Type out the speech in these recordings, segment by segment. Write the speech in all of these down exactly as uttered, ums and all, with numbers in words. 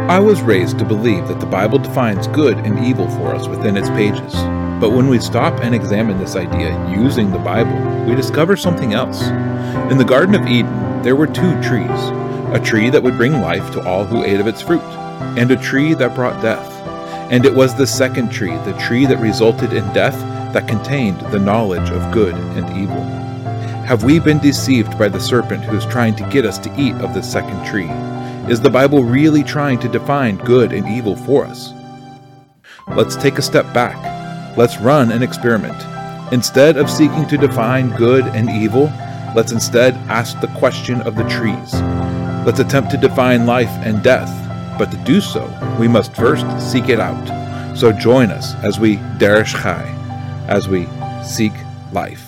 I was raised to believe that the Bible defines good and evil for us within its pages. But when we stop and examine this idea using the Bible, we discover something else. In the Garden of Eden, there were two trees, a tree that would bring life to all who ate of its fruit, and a tree that brought death. And it was the second tree, the tree that resulted in death, that contained the knowledge of good and evil. Have we been deceived by the serpent who is trying to get us to eat of this second tree? Is the Bible really trying to define good and evil for us? Let's take a step back. Let's run an experiment. Instead of seeking to define good and evil, let's instead ask the question of the trees. Let's attempt to define life and death, but to do so, we must first seek it out. So join us as we Derish Chai, as we seek life.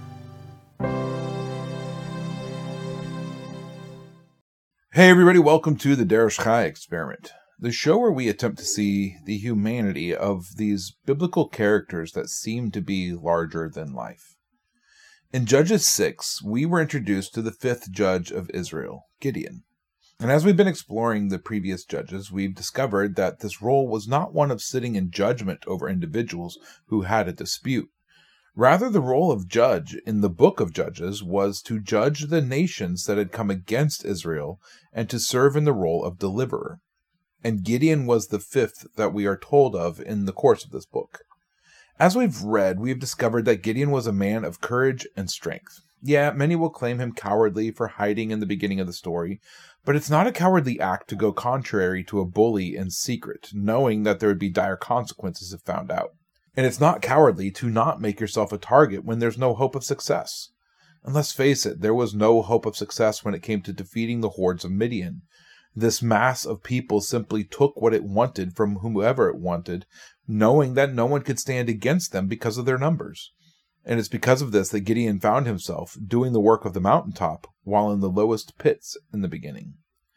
Hey everybody, welcome to the Derish Chai Experiment, the show where we attempt to see the humanity of these biblical characters that seem to be larger than life. In Judges six, we were introduced to the fifth judge of Israel, Gideon. And as we've been exploring the previous judges, we've discovered that this role was not one of sitting in judgment over individuals who had a dispute. Rather, the role of judge in the book of Judges was to judge the nations that had come against Israel and to serve in the role of deliverer. And Gideon was the fifth that we are told of in the course of this book. As we've read, we've discovered that Gideon was a man of courage and strength. Yeah, many will claim him cowardly for hiding in the beginning of the story, but it's not a cowardly act to go contrary to a bully in secret, knowing that there would be dire consequences if found out. And it's not cowardly to not make yourself a target when there's no hope of success. And let's face it, there was no hope of success when it came to defeating the hordes of Midian. This mass of people simply took what it wanted from whomever it wanted, knowing that no one could stand against them because of their numbers. And it's because of this that Gideon found himself doing the work of the mountaintop while in the lowest pits in the beginning.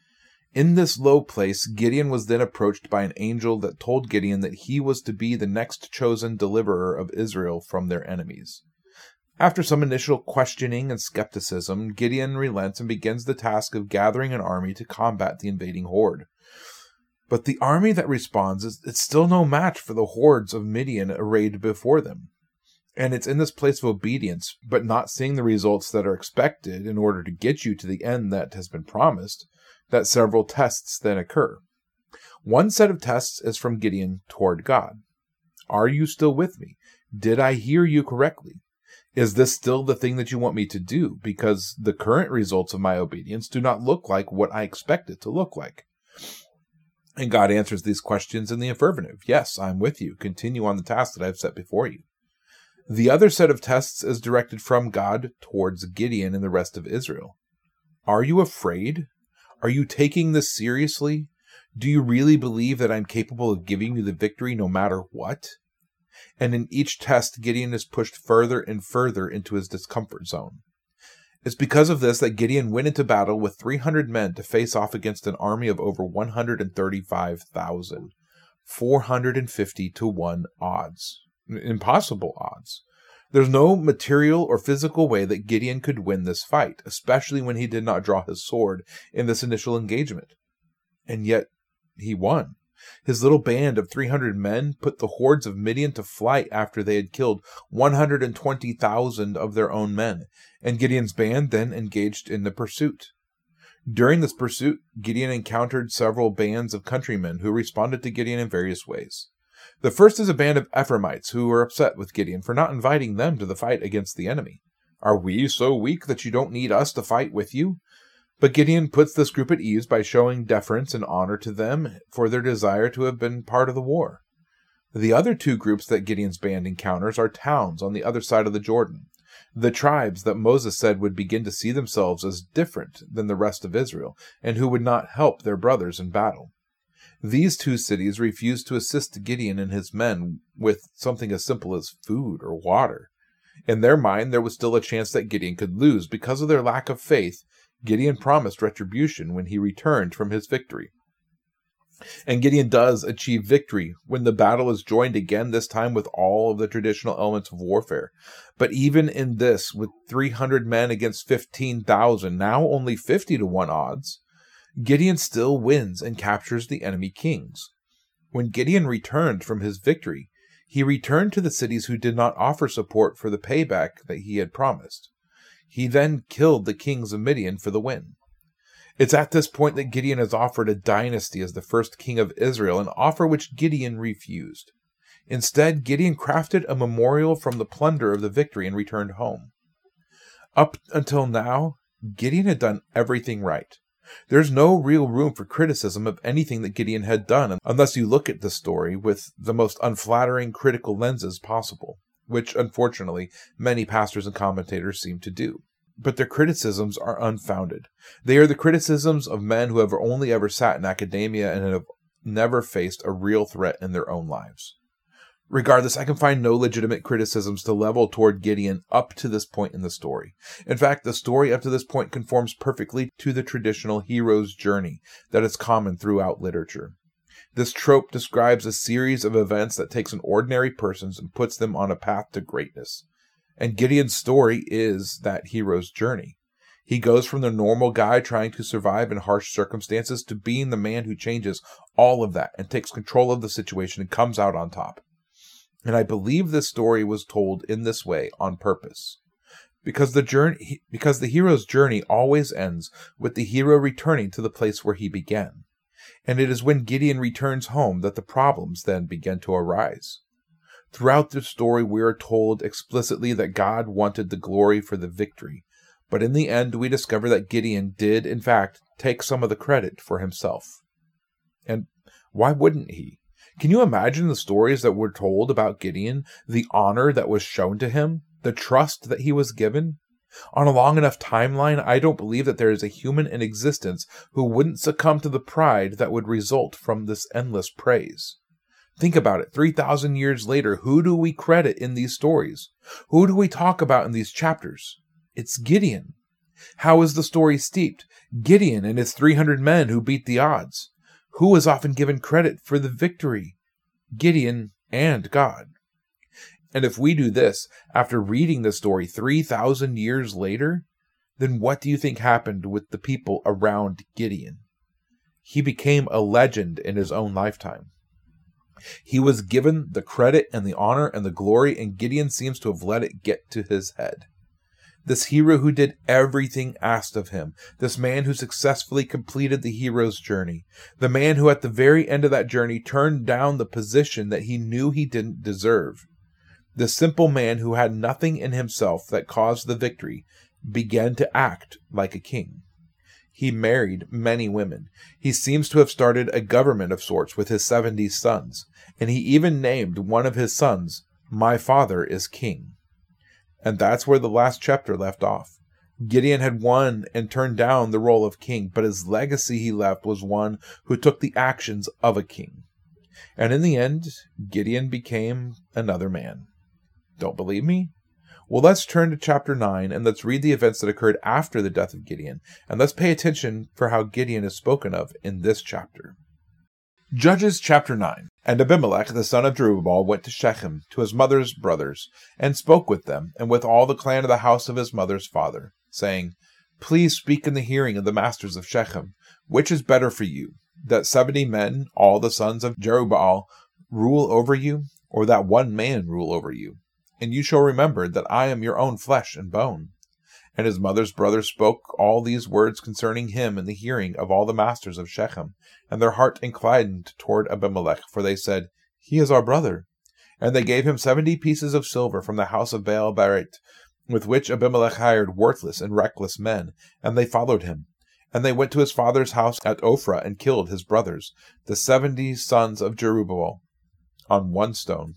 In this low place, Gideon was then approached by an angel that told Gideon that he was to be the next chosen deliverer of Israel from their enemies. After some initial questioning and skepticism, Gideon relents and begins the task of gathering an army to combat the invading horde. But the army that responds is it's still no match for the hordes of Midian arrayed before them. And it's in this place of obedience, but not seeing the results that are expected in order to get you to the end that has been promised, that several tests then occur. One set of tests is from Gideon toward God. Are you still with me? Did I hear you correctly? Is this still the thing that you want me to do? Because the current results of my obedience do not look like what I expect it to look like. And God answers these questions in the affirmative. Yes, I'm with you. Continue on the task that I've set before you. The other set of tests is directed from God towards Gideon and the rest of Israel. Are you afraid? Are you taking this seriously? Do you really believe that I'm capable of giving you the victory no matter what? And in each test, Gideon is pushed further and further into his discomfort zone. It's because of this that Gideon went into battle with three hundred men to face off against an army of over one hundred thirty-five thousand. four hundred fifty to one odds. Impossible odds. There's no material or physical way that Gideon could win this fight, especially when he did not draw his sword in this initial engagement. And yet, he won. His little band of three hundred men put the hordes of Midian to flight after they had killed one hundred twenty thousand of their own men, and Gideon's band then engaged in the pursuit. During this pursuit, Gideon encountered several bands of countrymen who responded to Gideon in various ways. The first is a band of Ephraimites who were upset with Gideon for not inviting them to the fight against the enemy. Are we so weak that you don't need us to fight with you? But Gideon puts this group at ease by showing deference and honor to them for their desire to have been part of the war. The other two groups that Gideon's band encounters are towns on the other side of the Jordan, the tribes that Moses said would begin to see themselves as different than the rest of Israel, and who would not help their brothers in battle. These two cities refused to assist Gideon and his men with something as simple as food or water. In their mind, there was still a chance that Gideon could lose. Because of their lack of faith, Gideon promised retribution when he returned from his victory. And Gideon does achieve victory when the battle is joined again, this time with all of the traditional elements of warfare. But even in this, with three hundred men against fifteen thousand, now only fifty to one odds, Gideon still wins and captures the enemy kings. When Gideon returned from his victory, he returned to the cities who did not offer support for the payback that he had promised. He then killed the kings of Midian for the win. It's at this point that Gideon is offered a dynasty as the first king of Israel, an offer which Gideon refused. Instead, Gideon crafted a memorial from the plunder of the victory and returned home. Up until now, Gideon had done everything right. There's no real room for criticism of anything that Gideon had done, unless you look at the story with the most unflattering critical lenses possible, which, unfortunately, many pastors and commentators seem to do. But their criticisms are unfounded. They are the criticisms of men who have only ever sat in academia and have never faced a real threat in their own lives. Regardless, I can find no legitimate criticisms to level toward Gideon up to this point in the story. In fact, the story up to this point conforms perfectly to the traditional hero's journey that is common throughout literature. This trope describes a series of events that takes an ordinary person and puts them on a path to greatness. And Gideon's story is that hero's journey. He goes from the normal guy trying to survive in harsh circumstances to being the man who changes all of that and takes control of the situation and comes out on top. And I believe this story was told in this way on purpose. Because the journey, because the hero's journey always ends with the hero returning to the place where he began. And it is when Gideon returns home that the problems then begin to arise. Throughout the story, we are told explicitly that God wanted the glory for the victory. But in the end, we discover that Gideon did, in fact, take some of the credit for himself. And why wouldn't he? Can you imagine the stories that were told about Gideon, the honor that was shown to him, the trust that he was given? On a long enough timeline, I don't believe that there is a human in existence who wouldn't succumb to the pride that would result from this endless praise. Think about it. three thousand years later, who do we credit in these stories? Who do we talk about in these chapters? It's Gideon. How is the story steeped? Gideon and his three hundred men who beat the odds. Who is often given credit for the victory? Gideon and God. And if we do this after reading the story three thousand years later, then what do you think happened with the people around Gideon? He became a legend in his own lifetime. He was given the credit and the honor and the glory, and Gideon seems to have let it get to his head. This hero who did everything asked of him, this man who successfully completed the hero's journey, the man who at the very end of that journey turned down the position that he knew he didn't deserve, the simple man who had nothing in himself that caused the victory, began to act like a king. He married many women. He seems to have started a government of sorts with his seventy sons, and he even named one of his sons, "My father is king." And that's where the last chapter left off. Gideon had won and turned down the role of king, but his legacy he left was one who took the actions of a king. And in the end, Gideon became another man. Don't believe me? Well, let's turn to chapter nine and let's read the events that occurred after the death of Gideon, and let's pay attention for how Gideon is spoken of in this chapter. Judges chapter nine. And Abimelech the son of Jerubbaal went to Shechem, to his mother's brothers, and spoke with them, and with all the clan of the house of his mother's father, saying, Please speak in the hearing of the masters of Shechem. Which is better for you, that seventy men, all the sons of Jerubbaal, rule over you, or that one man rule over you? And you shall remember that I am your own flesh and bone. And his mother's brothers spoke all these words concerning him in the hearing of all the masters of Shechem. And their heart inclined toward Abimelech, for they said, He is our brother. And they gave him seventy pieces of silver from the house of Baal Berith, with which Abimelech hired worthless and reckless men, and they followed him. And they went to his father's house at Ophrah and killed his brothers, the seventy sons of Jerubbaal, on one stone.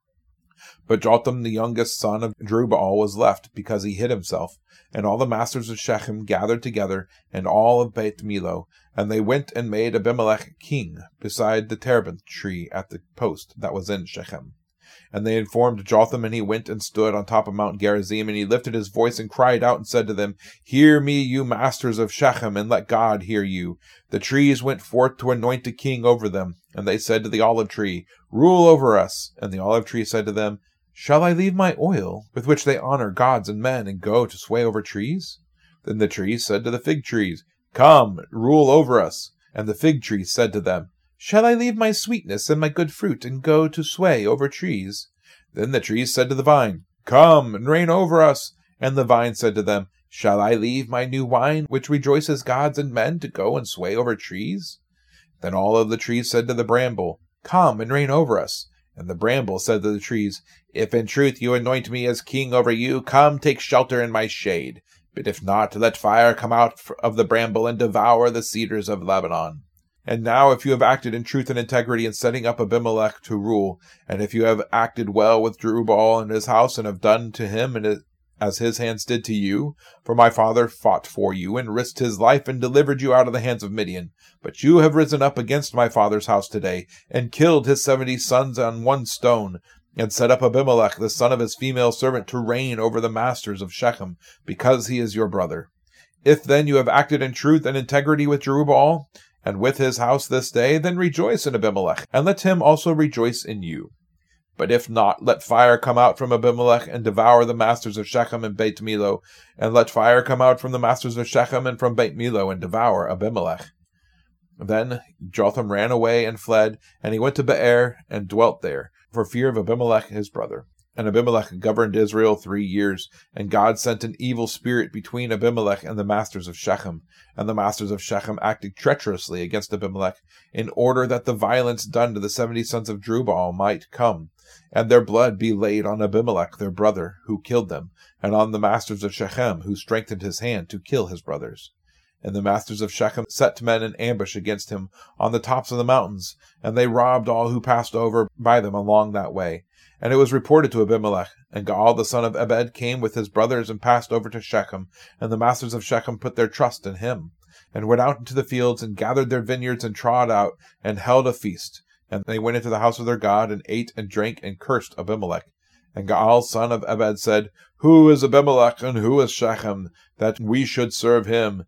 But Jotham, the youngest son of Jerubbaal, was left, because he hid himself. And all the masters of Shechem gathered together, and all of Beth Millo, and they went and made Abimelech king, beside the terebinth tree at the post that was in Shechem. And they informed Jotham, and he went and stood on top of Mount Gerizim, and he lifted his voice and cried out and said to them, Hear me, you masters of Shechem, and let God hear you. The trees went forth to anoint a king over them, and they said to the olive tree, Rule over us. And the olive tree said to them, Shall I leave my oil, with which they honor gods and men, and go to sway over trees? Then the trees said to the fig trees, Come, rule over us. And the fig tree said to them, Shall I leave my sweetness and my good fruit, and go to sway over trees? Then the trees said to the vine, Come, and reign over us. And the vine said to them, Shall I leave my new wine, which rejoices gods and men, to go and sway over trees? Then all of the trees said to the bramble, Come, and reign over us. And the bramble said to the trees, If in truth you anoint me as king over you, come take shelter in my shade. But if not, let fire come out of the bramble and devour the cedars of Lebanon. And now if you have acted in truth and integrity in setting up Abimelech to rule, and if you have acted well with Jerubbaal and his house, and have done to him and as his hands did to you, for my father fought for you, and risked his life, and delivered you out of the hands of Midian. But you have risen up against my father's house today, and killed his seventy sons on one stone, and set up Abimelech, the son of his female servant, to reign over the masters of Shechem, because he is your brother. If then you have acted in truth and integrity with Jerubbaal, and with his house this day, then rejoice in Abimelech, and let him also rejoice in you. But if not, let fire come out from Abimelech, and devour the masters of Shechem and Beit Millo, and let fire come out from the masters of Shechem and from Beit Millo, and devour Abimelech. Then Jotham ran away and fled, and he went to Beer, and dwelt there, for fear of Abimelech his brother. And Abimelech governed Israel three years, and God sent an evil spirit between Abimelech and the masters of Shechem. And the masters of Shechem acted treacherously against Abimelech, in order that the violence done to the seventy sons of Jerubbaal might come, and their blood be laid on Abimelech their brother, who killed them, and on the masters of Shechem, who strengthened his hand to kill his brothers. And the masters of Shechem set men in ambush against him on the tops of the mountains, and they robbed all who passed over by them along that way. And it was reported to Abimelech, and Gaal the son of Ebed came with his brothers and passed over to Shechem, and the masters of Shechem put their trust in him, and went out into the fields, and gathered their vineyards, and trod out, and held a feast. And they went into the house of their God, and ate and drank, and cursed Abimelech. And Gaal son of Ebed said, Who is Abimelech, and who is Shechem, that we should serve him?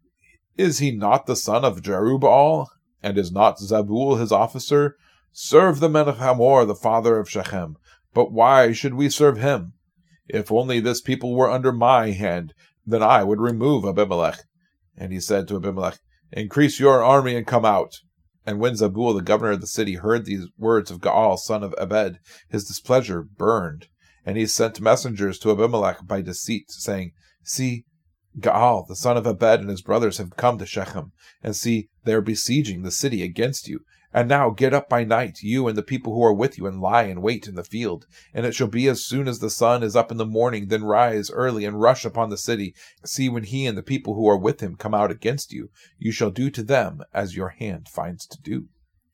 Is he not the son of Jerubbaal? And is not Zebul his officer? Serve the men of Hamor, the father of Shechem. But why should we serve him? If only this people were under my hand, then I would remove Abimelech. And he said to Abimelech, Increase your army and come out. And when Zebul, the governor of the city, heard these words of Gaal son of Ebed, his displeasure burned. And he sent messengers to Abimelech by deceit, saying, See, Gaal, the son of Ebed, and his brothers have come to Shechem, and see, they are besieging the city against you. And now get up by night, you and the people who are with you, and lie in wait in the field. And it shall be as soon as the sun is up in the morning, then rise early and rush upon the city. See, when he and the people who are with him come out against you, you shall do to them as your hand finds to do.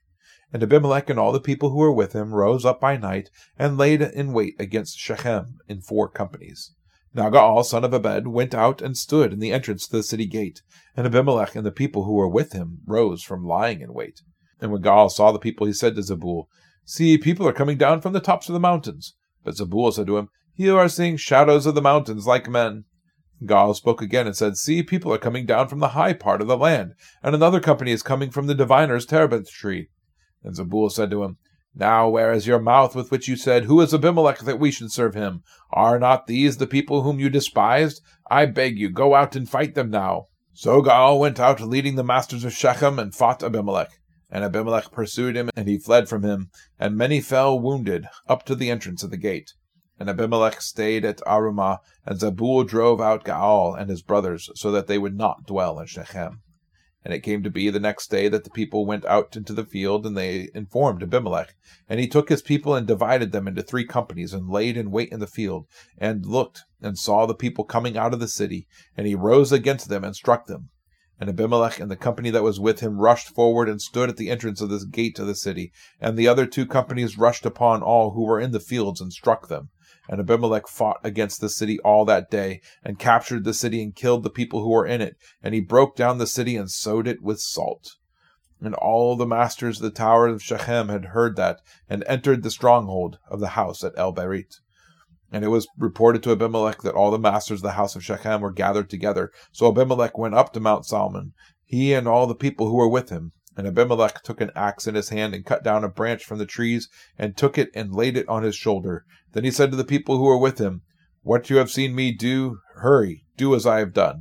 And Abimelech and all the people who were with him rose up by night, and laid in wait against Shechem in four companies. Now Gaal son of Ebed went out and stood in the entrance to the city gate, and Abimelech and the people who were with him rose from lying in wait. And when Gaal saw the people, he said to Zebul, See, people are coming down from the tops of the mountains. But Zebul said to him, You are seeing shadows of the mountains like men. Gaal spoke again and said, See, people are coming down from the high part of the land, and another company is coming from the diviner's terebinth tree. And Zebul said to him, Now where is your mouth with which you said, Who is Abimelech that we should serve him? Are not these the people whom you despised? I beg you, go out and fight them now. So Gaal went out, leading the masters of Shechem, and fought Abimelech. And Abimelech pursued him, and he fled from him, and many fell wounded, up to the entrance of the gate. And Abimelech stayed at Arumah, and Zebul drove out Gaal and his brothers, so that they would not dwell in Shechem. And it came to be the next day that the people went out into the field, and they informed Abimelech. And he took his people and divided them into three companies, and laid in wait in the field, and looked, and saw the people coming out of the city. And he rose against them, and struck them. And Abimelech and the company that was with him rushed forward and stood at the entrance of the gate of the city. And the other two companies rushed upon all who were in the fields and struck them. And Abimelech fought against the city all that day, and captured the city and killed the people who were in it. And he broke down the city and sowed it with salt. And all the masters of the tower of Shechem had heard that, and entered the stronghold of the house at El-Berit. And it was reported to Abimelech that all the masters of the house of Shechem were gathered together. So Abimelech went up to Mount Salmon, he and all the people who were with him. And Abimelech took an axe in his hand, and cut down a branch from the trees, and took it and laid it on his shoulder. Then he said to the people who were with him, What you have seen me do, hurry, do as I have done.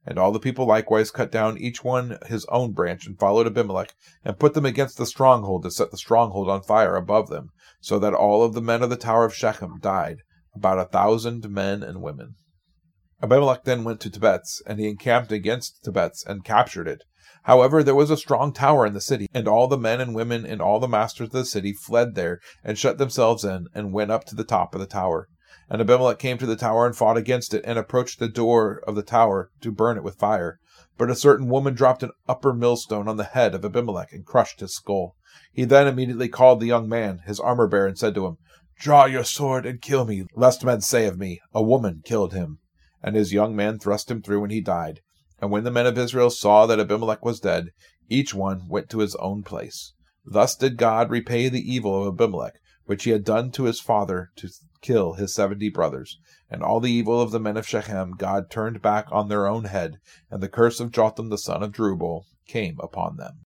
And all the people likewise cut down each one his own branch, and followed Abimelech, and put them against the stronghold, to set the stronghold on fire above them, so that all of the men of the tower of Shechem died, about a thousand men and women. Abimelech then went to Tebetz, and he encamped against Tebetz, and captured it. However, there was a strong tower in the city, and all the men and women and all the masters of the city fled there, and shut themselves in, and went up to the top of the tower. And Abimelech came to the tower and fought against it, and approached the door of the tower to burn it with fire. But a certain woman dropped an upper millstone on the head of Abimelech, and crushed his skull. He then immediately called the young man, his armor-bearer, and said to him, "Draw your sword and kill me, lest men say of me, a woman killed him." And his young man thrust him through, and he died. And when the men of Israel saw that Abimelech was dead, each one went to his own place. Thus did God repay the evil of Abimelech, which he had done to his father, to kill his seventy brothers. And all the evil of the men of Shechem God turned back on their own head, and the curse of Jotham the son of Jerubbaal came upon them.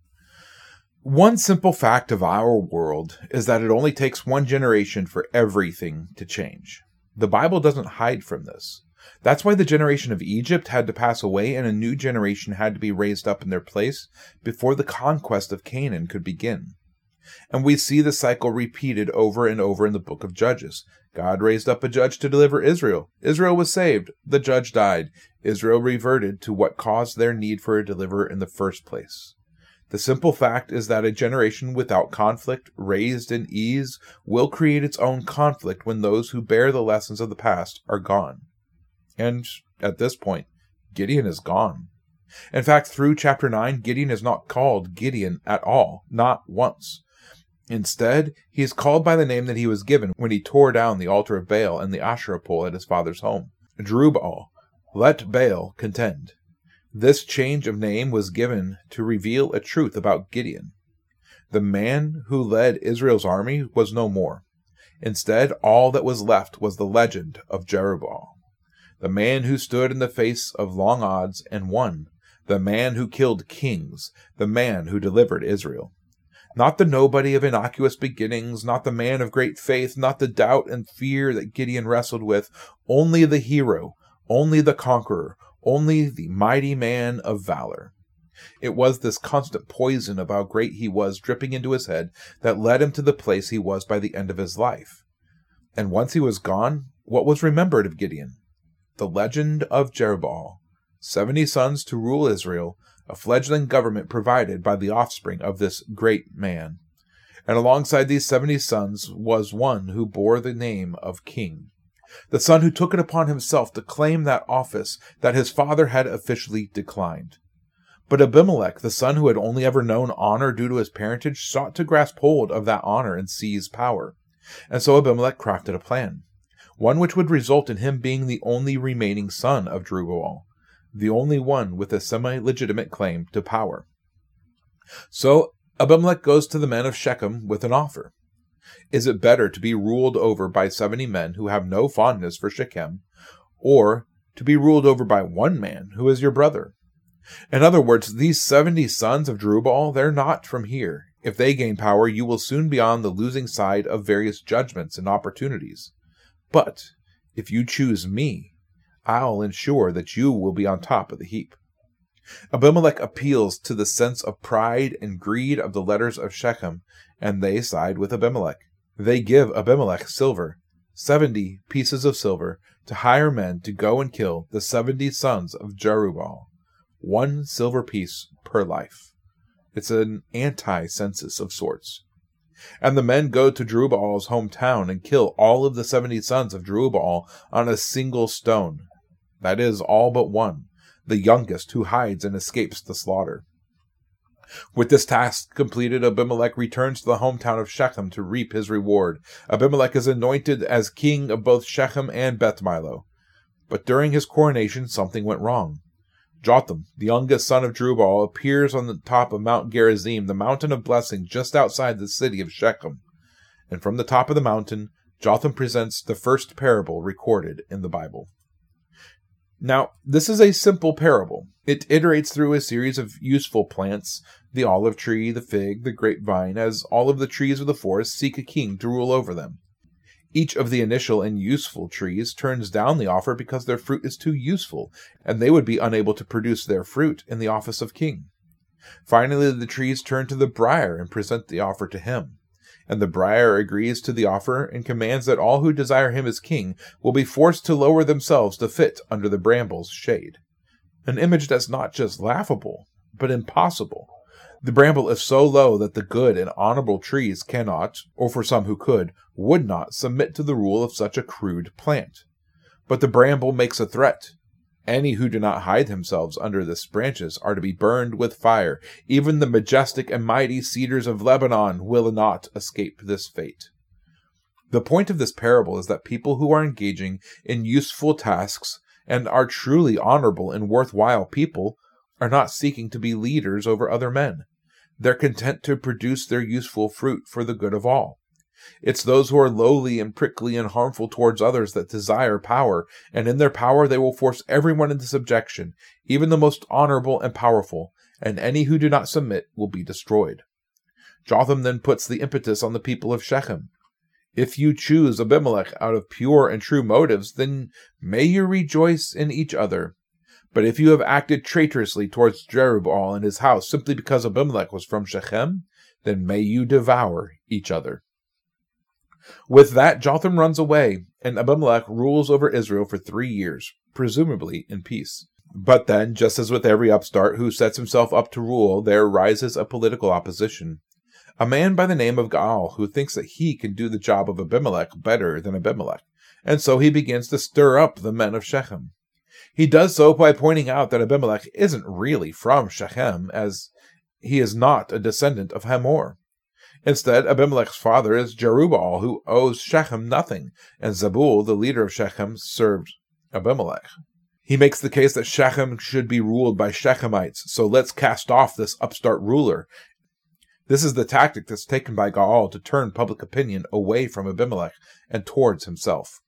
One simple fact of our world is that it only takes one generation for everything to change. The Bible doesn't hide from this. That's why the generation of Egypt had to pass away and a new generation had to be raised up in their place before the conquest of Canaan could begin. And we see the cycle repeated over and over in the book of Judges. God raised up a judge to deliver Israel. Israel was saved. The judge died. Israel reverted to what caused their need for a deliverer in the first place. The simple fact is that a generation without conflict, raised in ease, will create its own conflict when those who bear the lessons of the past are gone. And at this point, Gideon is gone. In fact, through chapter nine, Gideon is not called Gideon at all, not once. Instead, he is called by the name that he was given when he tore down the altar of Baal and the Asherah pole at his father's home. Jerubbaal, let Baal contend. This change of name was given to reveal a truth about Gideon. The man who led Israel's army was no more. Instead, all that was left was the legend of Jerubbaal, the man who stood in the face of long odds and won, the man who killed kings, the man who delivered Israel. Not the nobody of innocuous beginnings, not the man of great faith, not the doubt and fear that Gideon wrestled with, only the hero, only the conqueror, only the mighty man of valor. It was this constant poison of how great he was dripping into his head that led him to the place he was by the end of his life. And once he was gone, what was remembered of Gideon? The legend of Jerubbaal, seventy sons to rule Israel, a fledgling government provided by the offspring of this great man. And alongside these seventy sons was one who bore the name of king, the son who took it upon himself to claim that office that his father had officially declined. But Abimelech, the son who had only ever known honor due to his parentage, sought to grasp hold of that honor and seize power. And so Abimelech crafted a plan, one which would result in him being the only remaining son of Jerubbaal, the only one with a semi-legitimate claim to power. So Abimelech goes to the men of Shechem with an offer. Is it better to be ruled over by seventy men who have no fondness for Shechem, or to be ruled over by one man who is your brother? In other words, these seventy sons of Jerubbaal, they're not from here. If they gain power, you will soon be on the losing side of various judgments and opportunities. But if you choose me, I'll ensure that you will be on top of the heap. Abimelech appeals to the sense of pride and greed of the leaders of Shechem, and they side with Abimelech. They give Abimelech silver, seventy pieces of silver, to hire men to go and kill the seventy sons of Jerubbaal. One silver piece per life. It's an anti-census of sorts. And the men go to Jerubbaal's hometown and kill all of the seventy sons of Jerubbaal on a single stone. That is, all but one, the youngest, who hides and escapes the slaughter. With this task completed, Abimelech returns to the hometown of Shechem to reap his reward. Abimelech is anointed as king of both Shechem and Beth Milo. But during his coronation, something went wrong. Jotham, the youngest son of Jerubbaal, appears on the top of Mount Gerizim, the mountain of blessing just outside the city of Shechem. And from the top of the mountain, Jotham presents the first parable recorded in the Bible. Now, this is a simple parable. It iterates through a series of useful plants, the olive tree, the fig, the grapevine, as all of the trees of the forest seek a king to rule over them. Each of the initial and useful trees turns down the offer because their fruit is too useful, and they would be unable to produce their fruit in the office of king. Finally, the trees turn to the briar and present the offer to him. And the briar agrees to the offer and commands that all who desire him as king will be forced to lower themselves to fit under the bramble's shade. An image that's not just laughable, but impossible. The bramble is so low that the good and honorable trees cannot, or for some who could, would not submit to the rule of such a crude plant. But the bramble makes a threat. Any who do not hide themselves under its branches are to be burned with fire. Even the majestic and mighty cedars of Lebanon will not escape this fate. The point of this parable is that people who are engaging in useful tasks and are truly honorable and worthwhile people are not seeking to be leaders over other men. They're content to produce their useful fruit for the good of all. It's those who are lowly and prickly and harmful towards others that desire power, and in their power they will force everyone into subjection, even the most honorable and powerful, and any who do not submit will be destroyed. Jotham then puts the impetus on the people of Shechem. If you choose Abimelech out of pure and true motives, then may you rejoice in each other. But if you have acted traitorously towards Jerubbaal and his house simply because Abimelech was from Shechem, then may you devour each other. With that, Jotham runs away, and Abimelech rules over Israel for three years, presumably in peace. But then, just as with every upstart who sets himself up to rule, there rises a political opposition. A man by the name of Gaal, who thinks that he can do the job of Abimelech better than Abimelech, and so he begins to stir up the men of Shechem. He does so by pointing out that Abimelech isn't really from Shechem, as he is not a descendant of Hamor. Instead, Abimelech's father is Jerubbaal, who owes Shechem nothing, and Zebul, the leader of Shechem, served Abimelech. He makes the case that Shechem should be ruled by Shechemites, so let's cast off this upstart ruler. This is the tactic that's taken by Gaal to turn public opinion away from Abimelech and towards himself.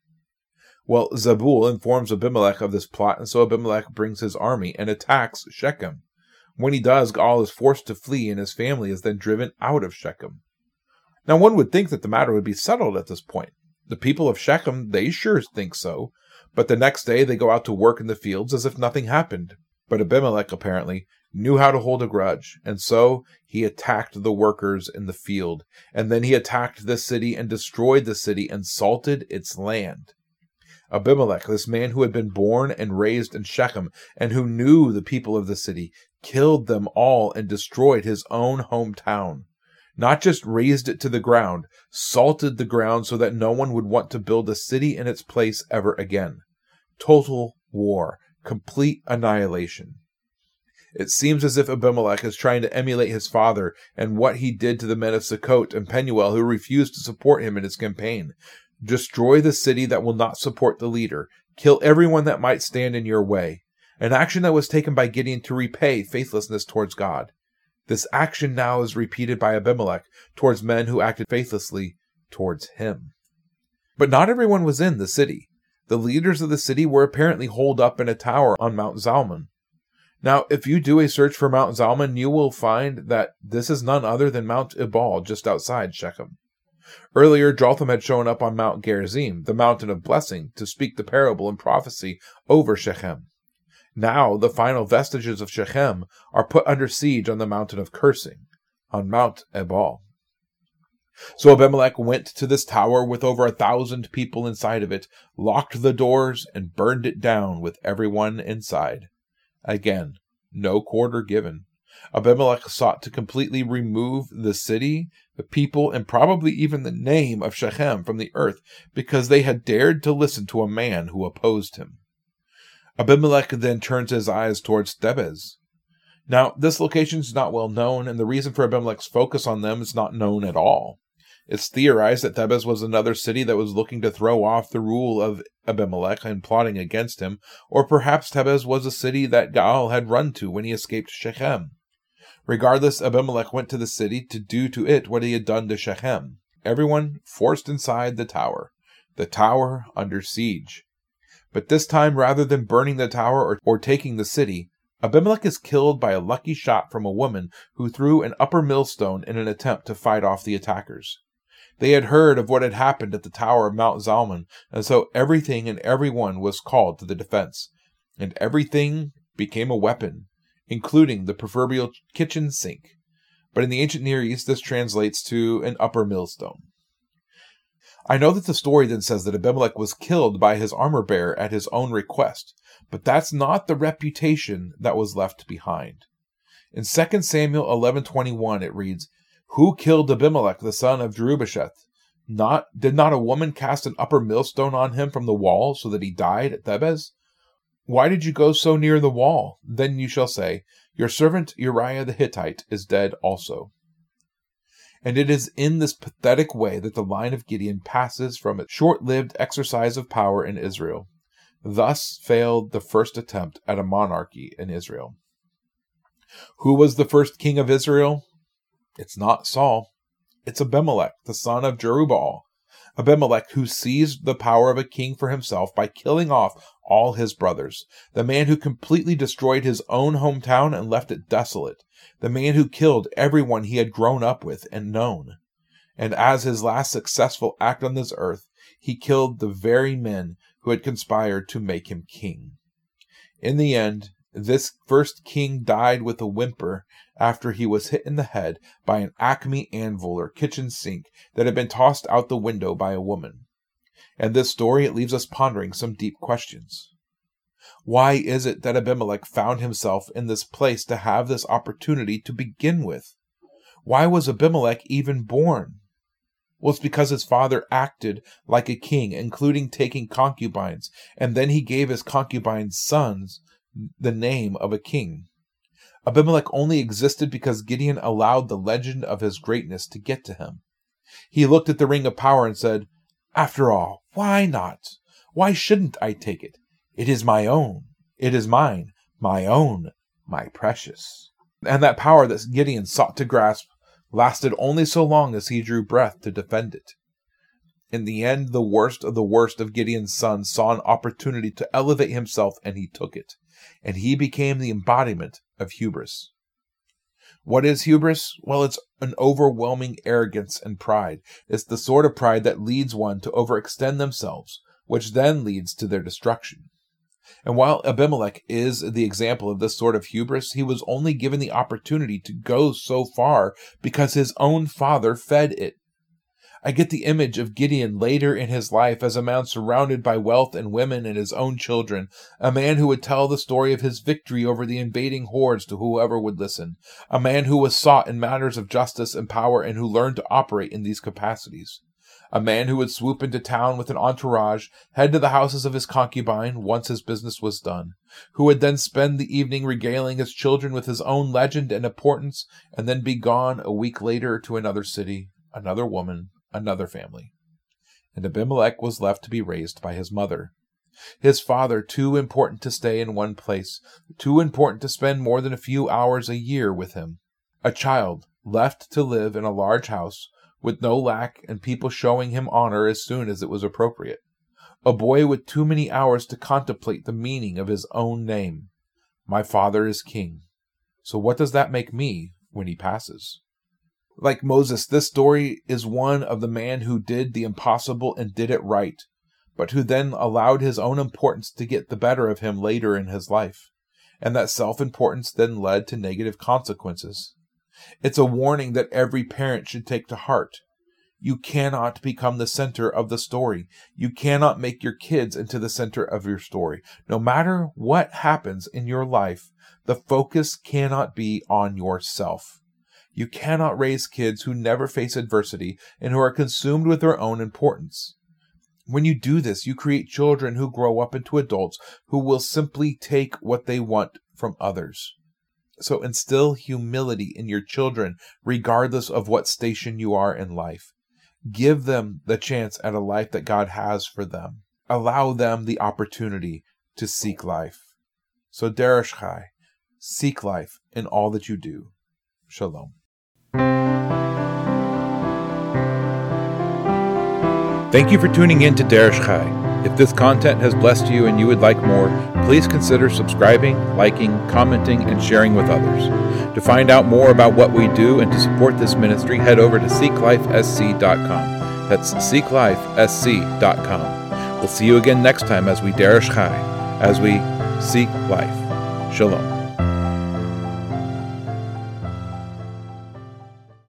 Well, Zebul informs Abimelech of this plot, and so Abimelech brings his army and attacks Shechem. When he does, Gaal is forced to flee, and his family is then driven out of Shechem. Now, one would think that the matter would be settled at this point. The people of Shechem, they sure think so, but the next day they go out to work in the fields as if nothing happened. But Abimelech, apparently, knew how to hold a grudge, and so he attacked the workers in the field, and then he attacked the city and destroyed the city and salted its land. Abimelech, this man who had been born and raised in Shechem, and who knew the people of the city, killed them all and destroyed his own hometown. Not just razed it to the ground, salted the ground so that no one would want to build a city in its place ever again. Total war, complete annihilation. It seems as if Abimelech is trying to emulate his father and what he did to the men of Sukkot and Penuel who refused to support him in his campaign. Destroy the city that will not support the leader. Kill everyone that might stand in your way. An action that was taken by Gideon to repay faithlessness towards God. This action now is repeated by Abimelech towards men who acted faithlessly towards him. But not everyone was in the city. The leaders of the city were apparently holed up in a tower on Mount Zalmon. Now, if you do a search for Mount Zalmon, you will find that this is none other than Mount Ebal, just outside Shechem. Earlier, Jotham had shown up on Mount Gerizim, the mountain of blessing, to speak the parable and prophecy over Shechem. Now, the final vestiges of Shechem are put under siege on the mountain of cursing, on Mount Ebal. So Abimelech went to this tower with over a thousand people inside of it, locked the doors, and burned it down with everyone inside. Again, no quarter given. Abimelech sought to completely remove the city, the people, and probably even the name of Shechem from the earth because they had dared to listen to a man who opposed him. Abimelech then turns his eyes towards Thebez. Now, this location is not well known, and the reason for Abimelech's focus on them is not known at all. It's theorized that Thebez was another city that was looking to throw off the rule of Abimelech and plotting against him, or perhaps Thebez was a city that Gaal had run to when he escaped Shechem. Regardless, Abimelech went to the city to do to it what he had done to Shechem. Everyone forced inside the tower. The tower under siege. But this time, rather than burning the tower or, or taking the city, Abimelech is killed by a lucky shot from a woman who threw an upper millstone in an attempt to fight off the attackers. They had heard of what had happened at the tower of Mount Zalmon, and so everything and everyone was called to the defense, and everything became a weapon, including the proverbial kitchen sink. But in the ancient Near East, this translates to an upper millstone. I know that the story then says that Abimelech was killed by his armor-bearer at his own request, but that's not the reputation that was left behind. In Second Samuel eleven twenty-one, it reads, "Who killed Abimelech, the son of Jerubbesheth? Not, did not a woman cast an upper millstone on him from the wall, so that he died at Thebez? Why did you go so near the wall? Then you shall say, your servant Uriah the Hittite is dead also." And it is in this pathetic way that the line of Gideon passes from its short-lived exercise of power in Israel. Thus failed the first attempt at a monarchy in Israel. Who was the first king of Israel? It's not Saul. It's Abimelech, the son of Jerubbaal. Abimelech, who seized the power of a king for himself by killing off all his brothers. The man who completely destroyed his own hometown and left it desolate. The man who killed everyone he had grown up with and known. And as his last successful act on this earth, he killed the very men who had conspired to make him king. In the end, this first king died with a whimper after he was hit in the head by an Acme anvil or kitchen sink that had been tossed out the window by a woman. And this story, it leaves us pondering some deep questions. Why is it that Abimelech found himself in this place to have this opportunity to begin with? Why was Abimelech even born? Well, it's because his father acted like a king, including taking concubines, and then he gave his concubines' sons the name of a king. Abimelech only existed because Gideon allowed the legend of his greatness to get to him. He looked at the ring of power and said, "After all, why not? Why shouldn't I take it? It is my own. It is mine. My own. My precious." And that power that Gideon sought to grasp lasted only so long as he drew breath to defend it. In the end, the worst of the worst of Gideon's sons saw an opportunity to elevate himself, and he took it. And he became the embodiment of hubris. What is hubris? Well, it's an overwhelming arrogance and pride. It's the sort of pride that leads one to overextend themselves, which then leads to their destruction. And while Abimelech is the example of this sort of hubris, he was only given the opportunity to go so far because his own father fed it. I get the image of Gideon later in his life as a man surrounded by wealth and women and his own children, a man who would tell the story of his victory over the invading hordes to whoever would listen, a man who was sought in matters of justice and power and who learned to operate in these capacities. A man who would swoop into town with an entourage, head to the houses of his concubine once his business was done, who would then spend the evening regaling his children with his own legend and importance, and then be gone a week later to another city, another woman, another family. And Abimelech was left to be raised by his mother. His father, too important to stay in one place, too important to spend more than a few hours a year with him. A child left to live in a large house, with no lack and people showing him honor as soon as it was appropriate. A boy with too many hours to contemplate the meaning of his own name. My father is king. So what does that make me when he passes? Like Moses, this story is one of the man who did the impossible and did it right, but who then allowed his own importance to get the better of him later in his life. And that self-importance then led to negative consequences. It's a warning that every parent should take to heart. You cannot become the center of the story. You cannot make your kids into the center of your story. No matter what happens in your life, the focus cannot be on yourself. You cannot raise kids who never face adversity and who are consumed with their own importance. When you do this, you create children who grow up into adults who will simply take what they want from others. So instill humility in your children, regardless of what station you are in life. Give them the chance at a life that God has for them. Allow them the opportunity to seek life. So Derish Chai, seek life in all that you do. Shalom. Thank you for tuning in to Derish Chai. If this content has blessed you and you would like more, please consider subscribing, liking, commenting, and sharing with others. To find out more about what we do and to support this ministry, head over to seek life s c dot com. That's seek life s c dot com. We'll see you again next time as we Derish Chai, as we seek life. Shalom.